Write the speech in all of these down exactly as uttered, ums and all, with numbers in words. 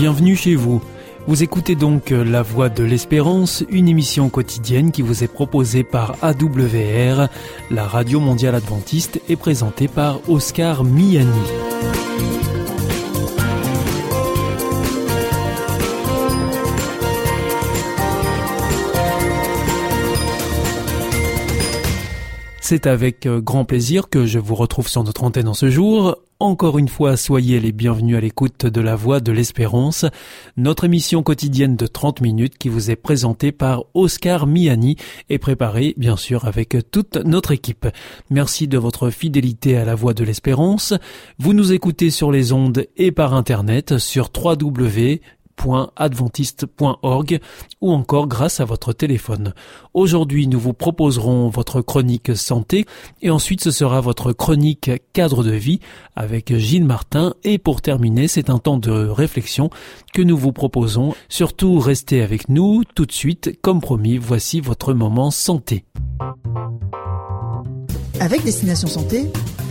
bienvenue chez vous. Vous écoutez donc La Voix de l'Espérance, une émission quotidienne qui vous est proposée par A W R, la radio mondiale adventiste, et présentée par Oscar Miani. C'est avec grand plaisir que je vous retrouve sur notre antenne en ce jour. Encore une fois, soyez les bienvenus à l'écoute de La Voix de l'Espérance, notre émission quotidienne de trente minutes qui vous est présentée par Oscar Miani et préparée, bien sûr, avec toute notre équipe. Merci de votre fidélité à La Voix de l'Espérance. Vous nous écoutez sur les ondes et par Internet sur w w w point adventiste point org ou encore grâce à votre téléphone. Aujourd'hui, nous vous proposerons votre chronique santé et ensuite ce sera votre chronique cadre de vie avec Gilles Martin et pour terminer, c'est un temps de réflexion que nous vous proposons. Surtout, restez avec nous tout de suite. Comme promis, voici votre moment santé. Avec Destination Santé,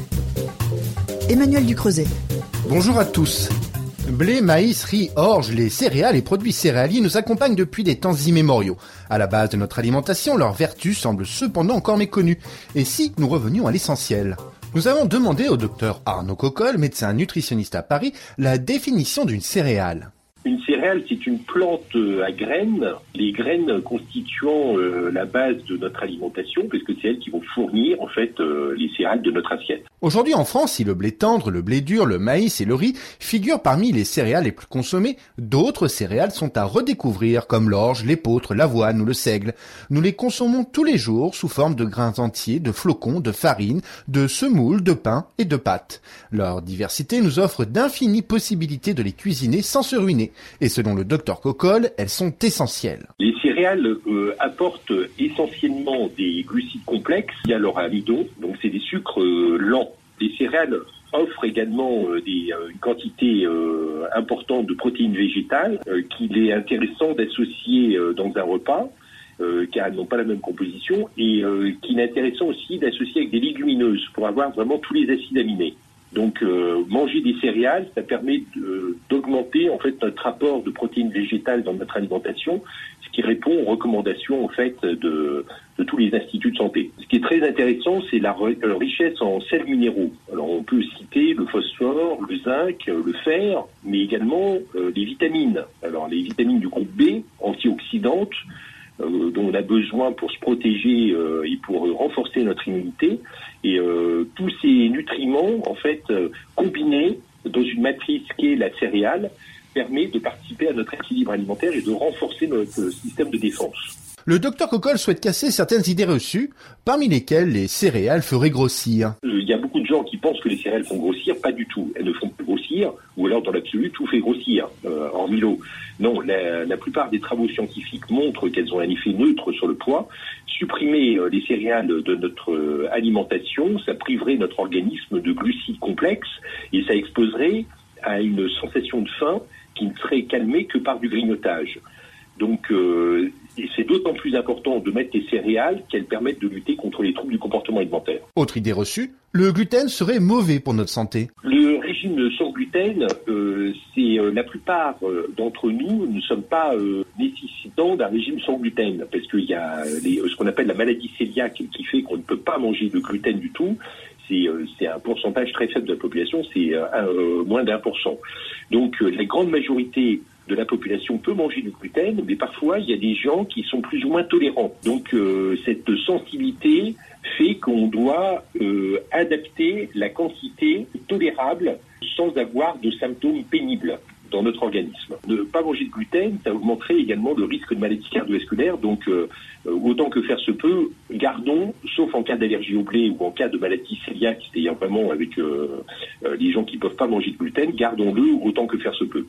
Emmanuel Ducreuset. Bonjour à tous. Blé, maïs, riz, orge, les céréales et produits céréaliers nous accompagnent depuis des temps immémoriaux. À la base de notre alimentation, leurs vertus semblent cependant encore méconnues. Et si nous revenions à l'essentiel ? Nous avons demandé au docteur Arnaud Cocolle, médecin nutritionniste à Paris, la définition d'une céréale. Une céréale, c'est une plante à graines, les graines constituant euh, la base de notre alimentation, parce que c'est elles qui vont fournir en fait euh, les céréales de notre assiette. Aujourd'hui en France, si le blé tendre, le blé dur, le maïs et le riz figurent parmi les céréales les plus consommées, d'autres céréales sont à redécouvrir comme l'orge, l'épeautre, l'avoine ou le seigle. Nous les consommons tous les jours sous forme de grains entiers, de flocons, de farine, de semoules, de pain et de pâtes. Leur diversité nous offre d'infinies possibilités de les cuisiner sans se ruiner. Et selon le docteur Cocolle, elles sont essentielles. Les céréales euh, apportent essentiellement des glucides complexes. Il y a leur amidon, donc c'est des sucres euh, lents. Les céréales offrent également euh, des, euh, une quantité euh, importante de protéines végétales euh, qu'il est intéressant d'associer euh, dans un repas. Euh, car elles n'ont pas la même composition, et euh, qu'il est intéressant aussi d'associer avec des légumineuses pour avoir vraiment tous les acides aminés. Donc euh, manger des céréales, ça permet de, d'augmenter en fait notre apport de protéines végétales dans notre alimentation, ce qui répond aux recommandations en fait de, de tous les instituts de santé. Ce qui est très intéressant, c'est la re- richesse en sels minéraux. Alors on peut citer le phosphore, le zinc, le fer, mais également euh, les vitamines. Alors les vitamines du groupe B, antioxydantes, Euh, dont on a besoin pour se protéger euh, et pour euh, renforcer notre immunité. Et euh, tous ces nutriments, en fait, euh, combinés dans une matrice qui est la céréale, permet de participer à notre équilibre alimentaire et de renforcer notre système de défense. Le docteur Cocolle souhaite casser certaines idées reçues, parmi lesquelles les céréales feraient grossir. Il y a beaucoup de gens qui pensent que les céréales font grossir, pas du tout. Elles ne font pas grossir, ou alors dans l'absolu, tout fait grossir, euh, hormis l'eau. Non, la, la plupart des travaux scientifiques montrent qu'elles ont un effet neutre sur le poids. Supprimer euh, les céréales de notre euh, alimentation, ça priverait notre organisme de glucides complexes et ça exposerait à une sensation de faim qui ne serait calmée que par du grignotage. Donc, euh, et c'est d'autant plus important de mettre des céréales qu'elles permettent de lutter contre les troubles du comportement alimentaire. Autre idée reçue, le gluten serait mauvais pour notre santé. Le régime sans gluten, euh, c'est euh, la plupart euh, d'entre nous ne sommes pas euh, nécessitants d'un régime sans gluten, parce qu'il y a les, ce qu'on appelle la maladie cœliaque qui fait qu'on ne peut pas manger de gluten du tout. C'est, euh, c'est un pourcentage très faible de la population, c'est euh, euh, moins d'un pour cent. Donc euh, la grande majorité de la population peut manger du gluten, mais parfois il y a des gens qui sont plus ou moins tolérants. Donc euh, cette sensibilité fait qu'on doit euh, adapter la quantité tolérable sans avoir de symptômes pénibles dans notre organisme. Ne pas manger de gluten, ça augmenterait également le risque de maladie cardiovasculaire, donc euh, autant que faire se peut, gardons, sauf en cas d'allergie au blé ou en cas de maladie cœliaque, c'est-à-dire vraiment avec euh, euh, les gens qui ne peuvent pas manger de gluten, gardons-le autant que faire se peut.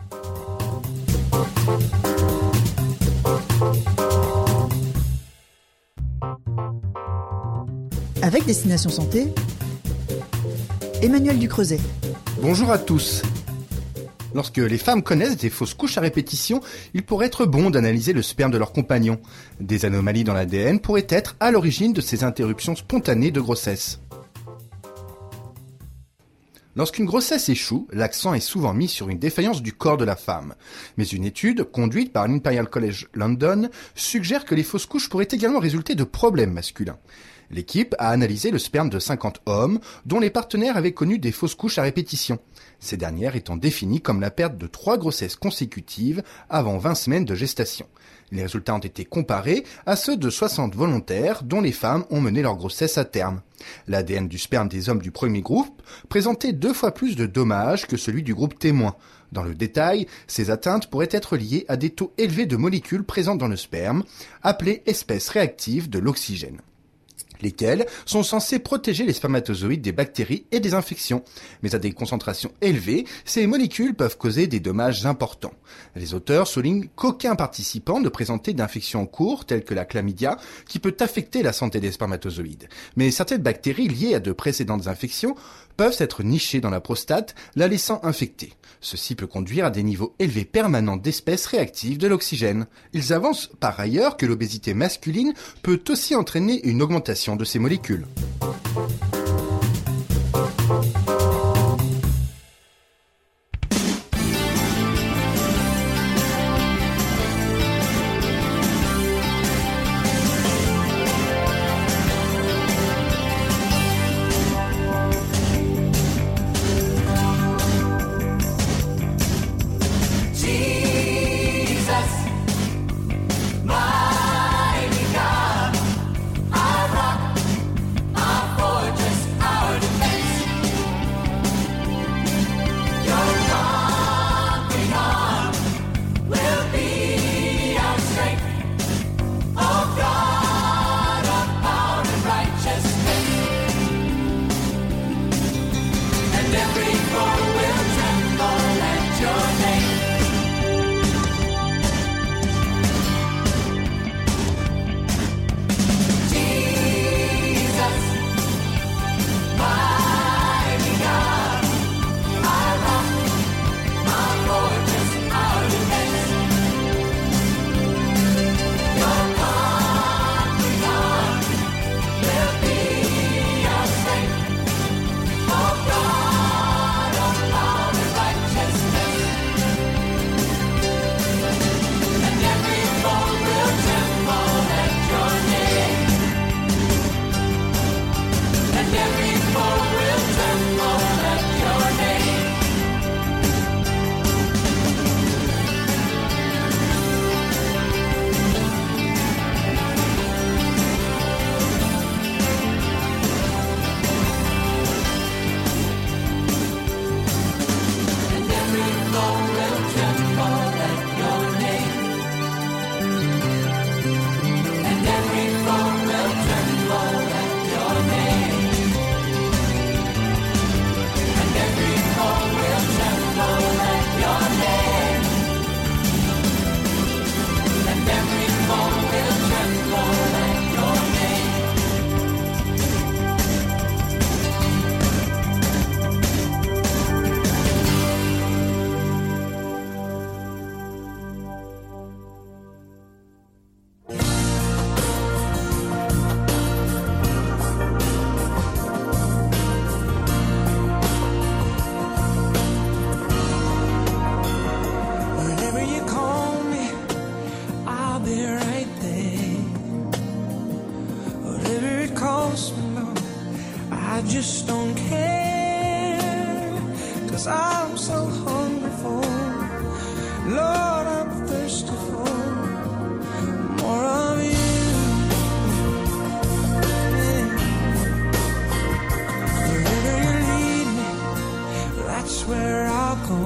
Avec Destination Santé, Emmanuel Ducreuset. Bonjour à tous. Lorsque les femmes connaissent des fausses couches à répétition, il pourrait être bon d'analyser le sperme de leur compagnon. Des anomalies dans l'A D N pourraient être à l'origine de ces interruptions spontanées de grossesse. Lorsqu'une grossesse échoue, l'accent est souvent mis sur une défaillance du corps de la femme. Mais une étude, conduite par l'Imperial College London, suggère que les fausses couches pourraient également résulter de problèmes masculins. L'équipe a analysé le sperme de cinquante hommes dont les partenaires avaient connu des fausses couches à répétition. Ces dernières étant définies comme la perte de trois grossesses consécutives avant vingt semaines de gestation. Les résultats ont été comparés à ceux de soixante volontaires dont les femmes ont mené leur grossesse à terme. L'A D N du sperme des hommes du premier groupe présentait deux fois plus de dommages que celui du groupe témoin. Dans le détail, ces atteintes pourraient être liées à des taux élevés de molécules présentes dans le sperme, appelées espèces réactives de l'oxygène, lesquelles sont censées protéger les spermatozoïdes des bactéries et des infections. Mais à des concentrations élevées, ces molécules peuvent causer des dommages importants. Les auteurs soulignent qu'aucun participant ne présentait d'infection en cours, telle que la chlamydia, qui peut affecter la santé des spermatozoïdes. Mais certaines bactéries liées à de précédentes infections peuvent être nichées dans la prostate, la laissant infectée. Ceci peut conduire à des niveaux élevés permanents d'espèces réactives de l'oxygène. Ils avancent par ailleurs que l'obésité masculine peut aussi entraîner une augmentation de ces molécules. just don't care, 'cause I'm so hungry for, Lord, I'm thirsty for more of you. Yeah. Wherever you lead me, that's where I'll go.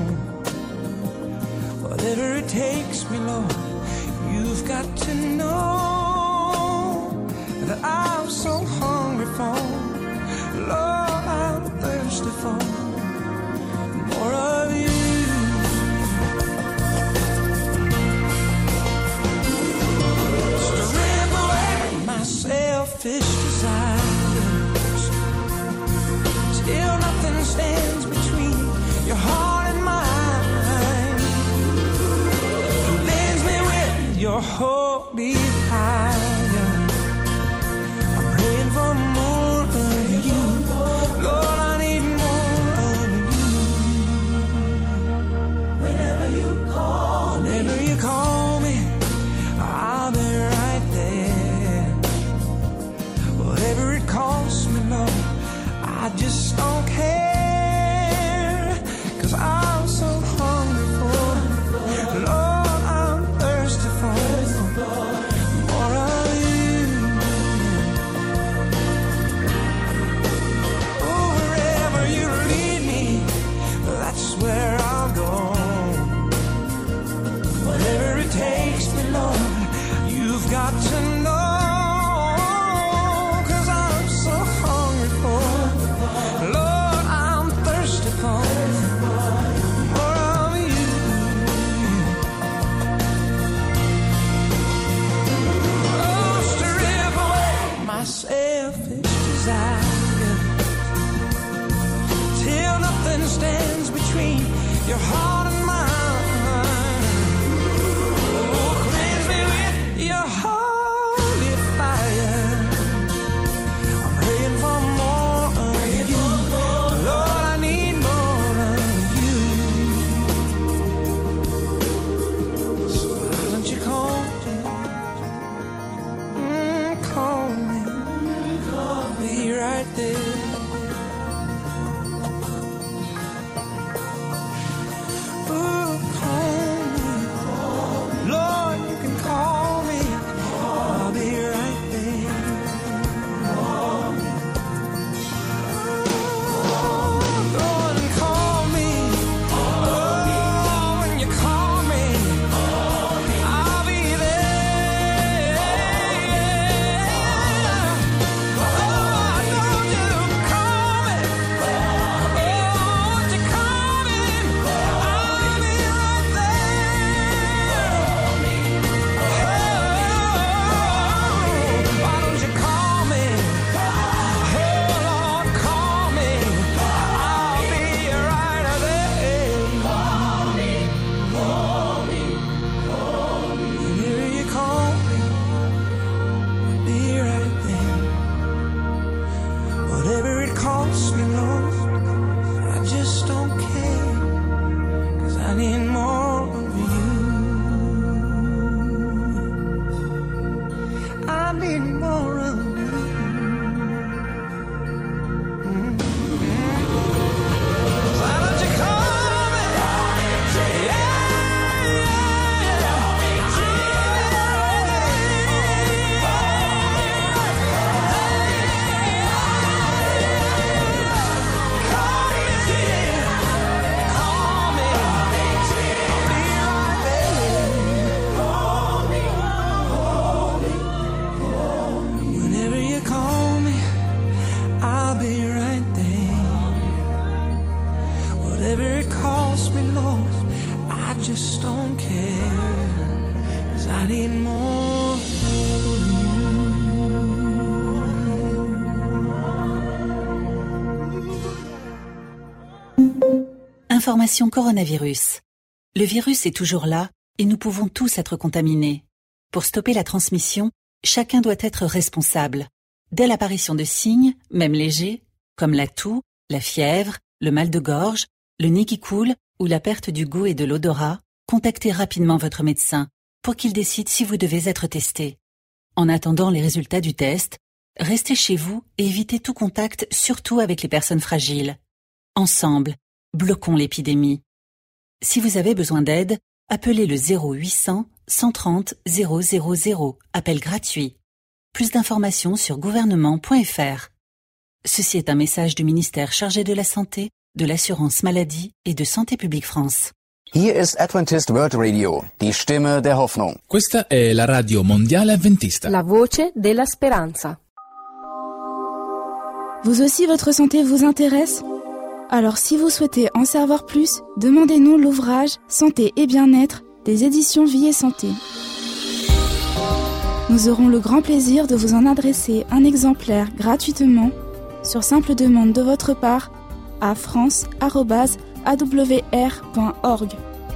Whatever it takes me, Lord, you've got to know that I'm so hungry for, Lord, I'm thirsty for more of you. Strip away my selfish desires, till nothing stands between your heart and mine. Cleanse me with your holy fire. I'm praying for more of you, Lord, I need more of your heart and mine. Oh, cleanse me with your holy fire. I'm praying for more of you. Lord, I need more of you. So why don't you call me? Mm, call me. I'll be right there. Information coronavirus. Le virus est toujours là et nous pouvons tous être contaminés. Pour stopper la transmission, chacun doit être responsable. Dès l'apparition de signes, même légers, comme la toux, la fièvre, le mal de gorge, le nez qui coule ou la perte du goût et de l'odorat, contactez rapidement votre médecin pour qu'il décide si vous devez être testé. En attendant les résultats du test, restez chez vous et évitez tout contact, surtout avec les personnes fragiles. Ensemble, bloquons l'épidémie. Si vous avez besoin d'aide, appelez le zéro huit cents, cent trente, zéro zéro zéro, appel gratuit. Plus d'informations sur gouvernement point f r. Ceci est un message du ministère chargé de la Santé, de l'Assurance Maladie et de Santé publique France. Hier ist Adventist World Radio, die Stimme der Hoffnung. Questa è la radio mondiale adventista. La voce della speranza. Vous aussi, votre santé vous intéresse ? Alors si vous souhaitez en savoir plus, demandez-nous l'ouvrage Santé et bien-être des éditions Vie et Santé. Nous aurons le grand plaisir de vous en adresser un exemplaire gratuitement sur simple demande de votre part à france arobase a w r point org.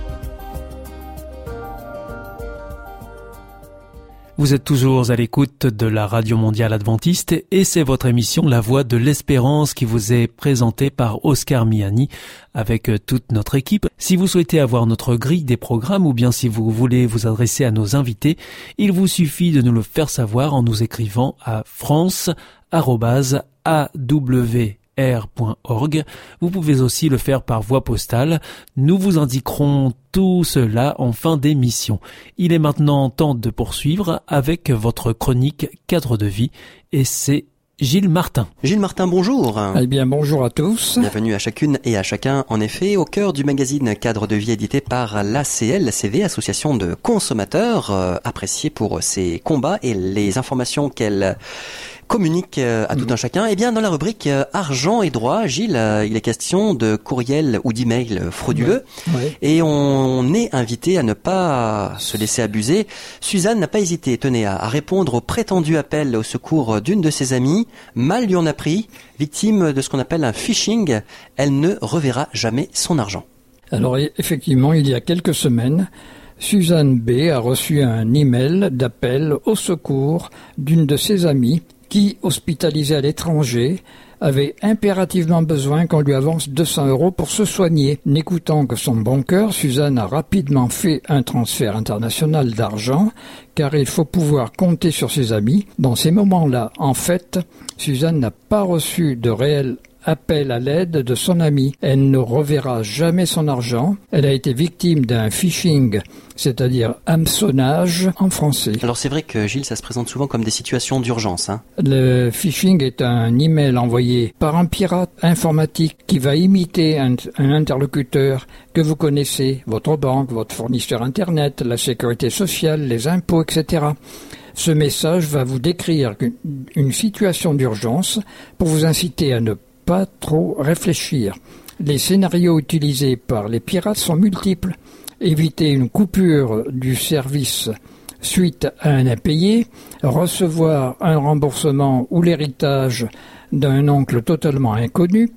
Vous êtes toujours à l'écoute de la Radio Mondiale Adventiste et c'est votre émission La Voix de l'Espérance qui vous est présentée par Oscar Miani avec toute notre équipe. Si vous souhaitez avoir notre grille des programmes ou bien si vous voulez vous adresser à nos invités, il vous suffit de nous le faire savoir en nous écrivant à france arobase a w r point org. Vous pouvez aussi le faire par voie postale. Nous vous indiquerons tout cela en fin d'émission. Il est maintenant temps de poursuivre avec votre chronique Cadre de vie et c'est Gilles Martin. Gilles Martin, bonjour. Eh bien, bonjour à tous. Bienvenue à chacune et à chacun, en effet, au cœur du magazine Cadre de vie édité par l'A C L C V, Association de consommateurs, euh, appréciée pour ses combats et les informations qu'elle communique à tout un chacun. Eh bien, dans la rubrique euh, argent et droit, Gilles, euh, il est question de courriel ou d'email frauduleux. Ouais. Ouais. Et on est invité à ne pas se laisser abuser. Suzanne n'a pas hésité, tenez, à, à répondre au prétendu appel au secours d'une de ses amies. Mal lui en a pris, victime de ce qu'on appelle un phishing. Elle ne reverra jamais son argent. Alors effectivement, il y a quelques semaines, Suzanne B. a reçu un email d'appel au secours d'une de ses amies qui, hospitalisée à l'étranger, avait impérativement besoin qu'on lui avance deux cents euros pour se soigner. N'écoutant que son bon cœur, Suzanne a rapidement fait un transfert international d'argent, car il faut pouvoir compter sur ses amis. Dans ces moments-là, en fait, Suzanne n'a pas reçu de réel appel à l'aide de son ami. Elle ne reverra jamais son argent. Elle a été victime d'un phishing, c'est-à-dire hameçonnage en français. Alors c'est vrai que Gilles, ça se présente souvent comme des situations d'urgence. Hein. Le phishing est un email envoyé par un pirate informatique qui va imiter un, un interlocuteur que vous connaissez, votre banque, votre fournisseur Internet, la sécurité sociale, les impôts, et cetera. Ce message va vous décrire une, une situation d'urgence pour vous inciter à ne pas trop réfléchir. Les scénarios utilisés par les pirates sont multiples. Éviter une coupure du service suite à un impayé, recevoir un remboursement ou l'héritage d'un oncle totalement inconnu.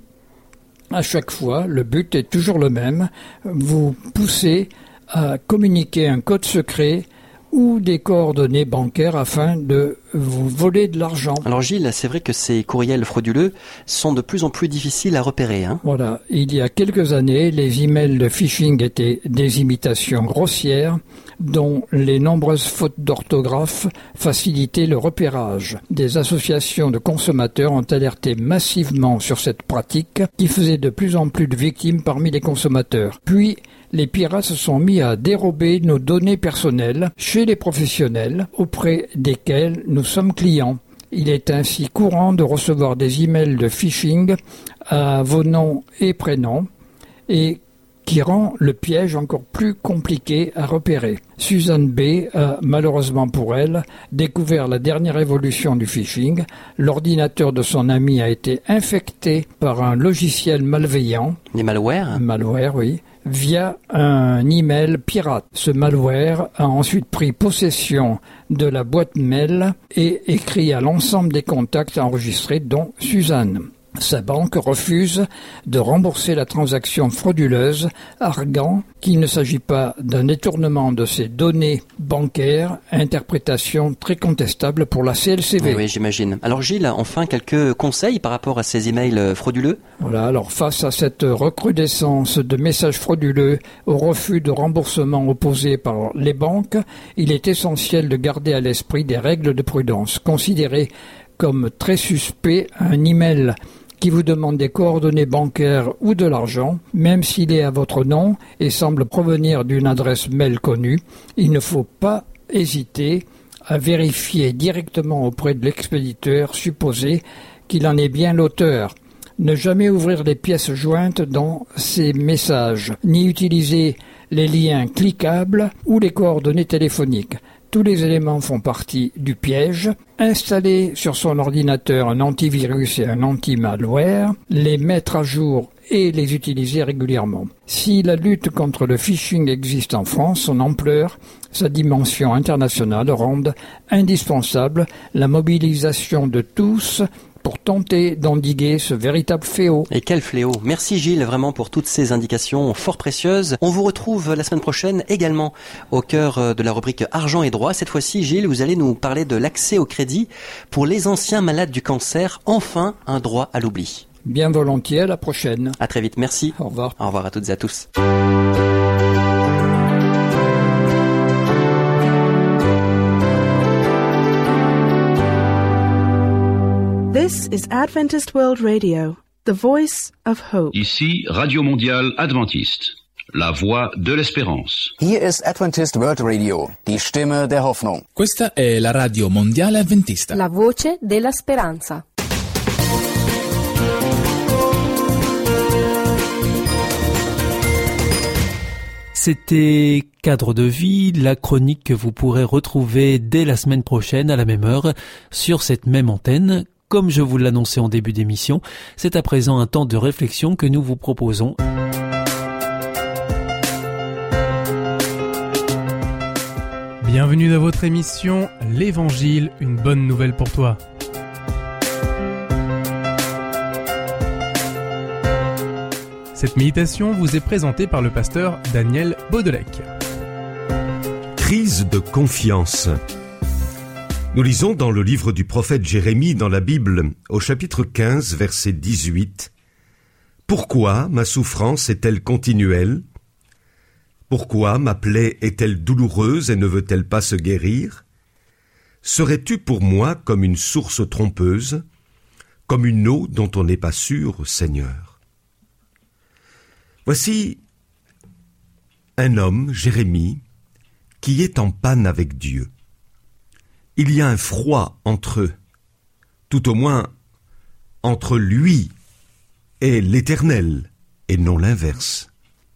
À chaque fois, le but est toujours le même, vous pousser à communiquer un code secret ou des coordonnées bancaires afin de vous voler de l'argent. Alors Gilles, c'est vrai que ces courriels frauduleux sont de plus en plus difficiles à repérer. Hein. Voilà, il y a quelques années, les emails de phishing étaient des imitations grossières dont les nombreuses fautes d'orthographe facilitaient le repérage. Des associations de consommateurs ont alerté massivement sur cette pratique qui faisait de plus en plus de victimes parmi les consommateurs. Puis, les pirates se sont mis à dérober nos données personnelles chez les professionnels auprès desquels nous sommes clients. Il est ainsi courant de recevoir des emails de phishing à vos noms et prénoms et qui rend le piège encore plus compliqué à repérer. Suzanne B. a, malheureusement pour elle, découvert la dernière évolution du phishing. L'ordinateur de son ami a été infecté par un logiciel malveillant. Des malwares ? Malware, oui. Via un email pirate. Ce malware a ensuite pris possession de la boîte mail et écrit à l'ensemble des contacts enregistrés, dont Suzanne. Sa banque refuse de rembourser la transaction frauduleuse, arguant qu'il ne s'agit pas d'un détournement de ses données bancaires, interprétation très contestable pour la C L C V. Oui, oui, j'imagine. Alors Gilles, enfin quelques conseils par rapport à ces emails frauduleux ? Voilà, alors face à cette recrudescence de messages frauduleux, au refus de remboursement opposé par les banques, il est essentiel de garder à l'esprit des règles de prudence. Considérez comme très suspect un email qui vous demande des coordonnées bancaires ou de l'argent, même s'il est à votre nom et semble provenir d'une adresse mail connue, il ne faut pas hésiter à vérifier directement auprès de l'expéditeur supposé qu'il en est bien l'auteur. Ne jamais ouvrir les pièces jointes dans ces messages, ni utiliser les liens cliquables ou les coordonnées téléphoniques. Tous les éléments font partie du piège. Installer sur son ordinateur un antivirus et un anti-malware, les mettre à jour et les utiliser régulièrement. Si la lutte contre le phishing existe en France, son ampleur, sa dimension internationale rendent indispensable la mobilisation de tous pour tenter d'endiguer ce véritable fléau. Et quel fléau! Merci Gilles vraiment pour toutes ces indications fort précieuses. On vous retrouve la semaine prochaine également au cœur de la rubrique Argent et droit. Cette fois-ci, Gilles, vous allez nous parler de l'accès au crédit pour les anciens malades du cancer. Enfin, un droit à l'oubli. Bien volontiers, à la prochaine. À très vite, merci. Au revoir. Au revoir à toutes et à tous. This is Adventist World Radio, the voice of hope. Ici, Radio Mondiale Adventiste, la voix de l'espérance. Hier ist Adventist World Radio, die Stimme der Hoffnung. Questa è la Radio Mondiale Adventista, la voce della speranza. C'était Cadre de vie, la chronique que vous pourrez retrouver dès la semaine prochaine à la même heure sur cette même antenne. Comme je vous l'annonçais en début d'émission, c'est à présent un temps de réflexion que nous vous proposons. Bienvenue dans votre émission L'Évangile, une bonne nouvelle pour toi. Cette méditation vous est présentée par le pasteur Daniel Baudelec. Crise de confiance. Nous lisons dans le livre du prophète Jérémie dans la Bible, au chapitre quinze, verset dix-huit. « Pourquoi ma souffrance est-elle continuelle ? Pourquoi ma plaie est-elle douloureuse et ne veut-elle pas se guérir ? Serais-tu pour moi comme une source trompeuse, comme une eau dont on n'est pas sûr, Seigneur ?» Voici un homme, Jérémie, qui est en panne avec Dieu. Il y a un froid entre eux, tout au moins entre lui et l'Éternel, et non l'inverse.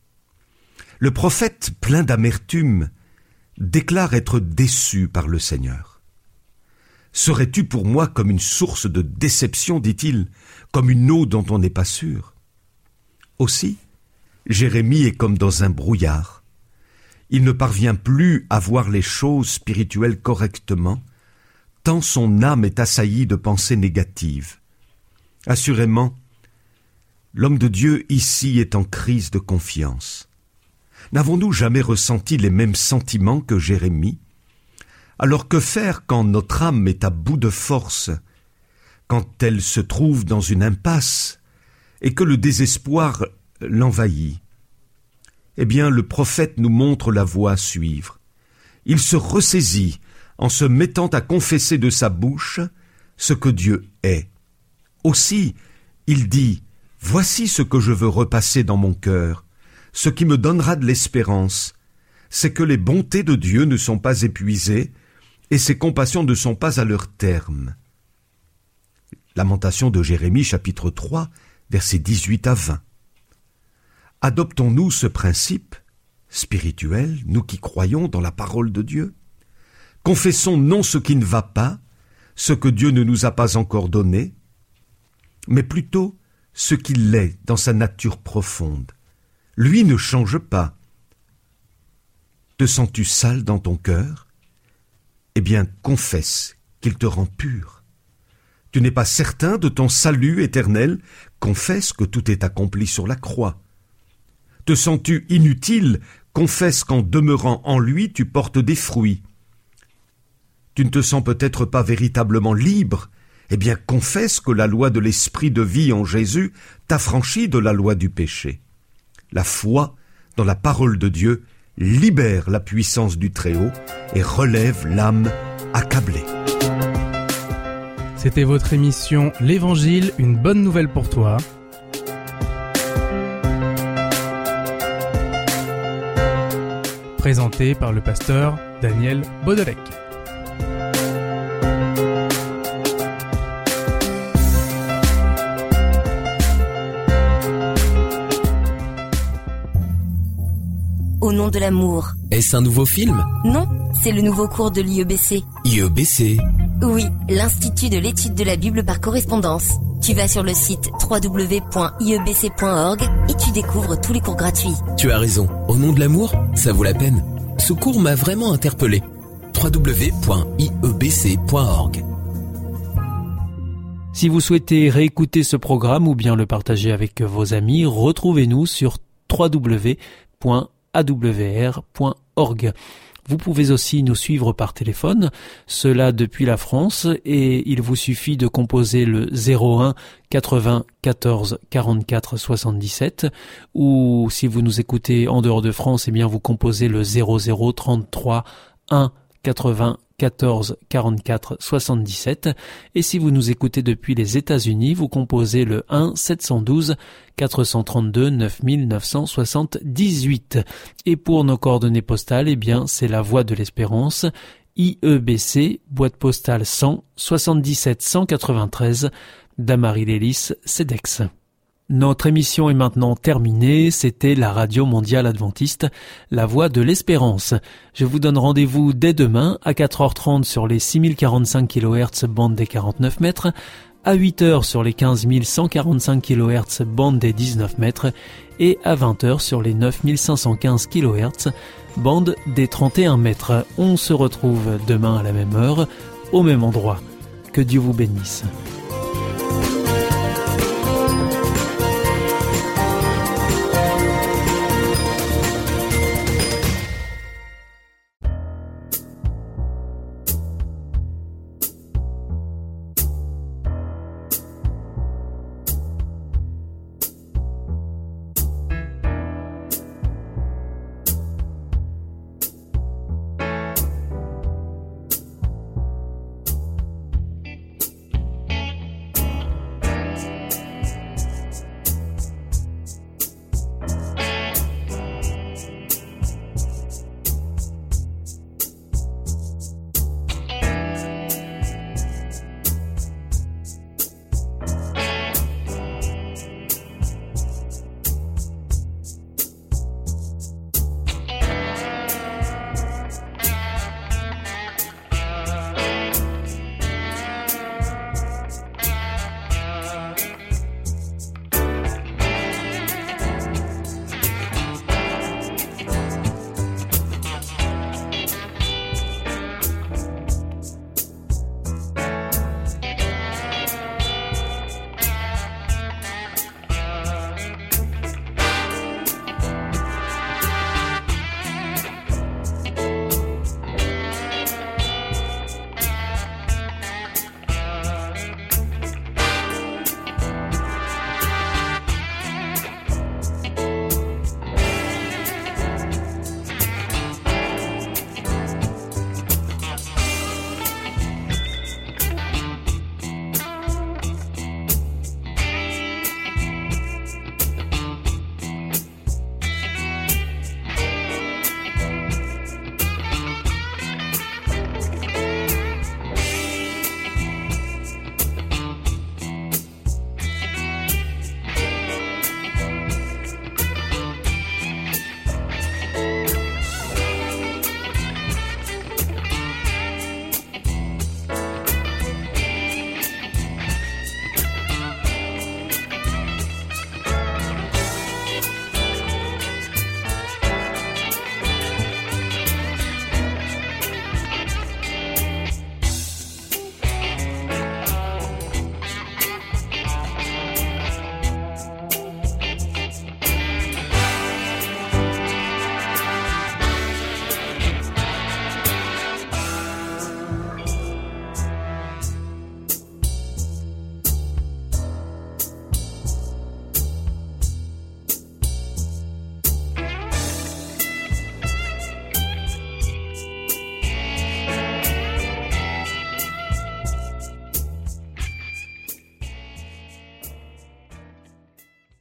Le prophète, plein d'amertume, déclare être déçu par le Seigneur. « Serais-tu pour moi comme une source de déception, dit-il, comme une eau dont on n'est pas sûr ?» Aussi, Jérémie est comme dans un brouillard. Il ne parvient plus à voir les choses spirituelles correctement, tant son âme est assaillie de pensées négatives. Assurément, l'homme de Dieu ici est en crise de confiance. N'avons-nous jamais ressenti les mêmes sentiments que Jérémie ? Alors que faire quand notre âme est à bout de force, quand elle se trouve dans une impasse et que le désespoir l'envahit ? Eh bien, le prophète nous montre la voie à suivre. Il se ressaisit en se mettant à confesser de sa bouche ce que Dieu est. Aussi, il dit « Voici ce que je veux repasser dans mon cœur, ce qui me donnera de l'espérance, c'est que les bontés de Dieu ne sont pas épuisées et ses compassions ne sont pas à leur terme. » Lamentation de Jérémie, chapitre trois, versets dix-huit à vingt. Adoptons-nous ce principe spirituel, nous qui croyons dans la parole de Dieu? Confessons non ce qui ne va pas, ce que Dieu ne nous a pas encore donné, mais plutôt ce qu'il est dans sa nature profonde. Lui ne change pas. Te sens-tu sale dans ton cœur ? Eh bien, confesse qu'il te rend pur. Tu n'es pas certain de ton salut éternel ? Confesse que tout est accompli sur la croix. Te sens-tu inutile ? Confesse qu'en demeurant en lui, tu portes des fruits. Tu ne te sens peut-être pas véritablement libre ? Eh bien, confesse que la loi de l'esprit de vie en Jésus t'affranchit de la loi du péché. La foi dans la parole de Dieu libère la puissance du Très-Haut et relève l'âme accablée. C'était votre émission L'Évangile, une bonne nouvelle pour toi. Présenté par le pasteur Daniel Baudelec. Au nom de l'amour. Est-ce un nouveau film ? Non, c'est le nouveau cours de l'I E B C. I E B C ? Oui, l'Institut de l'étude de la Bible par correspondance. Tu vas sur le site w w w point i e b c point org et tu découvres tous les cours gratuits. Tu as raison, au nom de l'amour, ça vaut la peine. Ce cours m'a vraiment interpellé. w w w point i e b c point org. Si vous souhaitez réécouter ce programme ou bien le partager avec vos amis, retrouvez-nous sur w w w point a w r point org. Vous pouvez aussi nous suivre par téléphone, cela depuis la France, et il vous suffit de composer le zéro un quatre-vingts quatorze quarante-quatre soixante-dix-sept, ou si vous nous écoutez en dehors de France, eh bien vous composez le zéro zéro trente-trois un quatre-vingts quatorze quarante-quatre soixante-dix-sept, et si vous nous écoutez depuis les États-Unis, vous composez le un sept un deux quatre cent trente-deux neuf mille neuf cent soixante-dix-huit. Et pour nos coordonnées postales, eh bien c'est la Voie de l'Espérance, I E B C, boîte postale cent soixante-dix-sept cent quatre-vingt-treize, Damary-Lélis, Cedex. Notre émission est maintenant terminée, c'était la Radio Mondiale Adventiste, la Voie de l'Espérance. Je vous donne rendez-vous dès demain à quatre heures trente sur les six mille quarante-cinq kilohertz bande des quarante-neuf mètres, à huit heures sur les quinze mille cent quarante-cinq kilohertz bande des dix-neuf mètres et à vingt heures sur les neuf mille cinq cent quinze kilohertz bande des trente et un mètres. On se retrouve demain à la même heure, au même endroit. Que Dieu vous bénisse.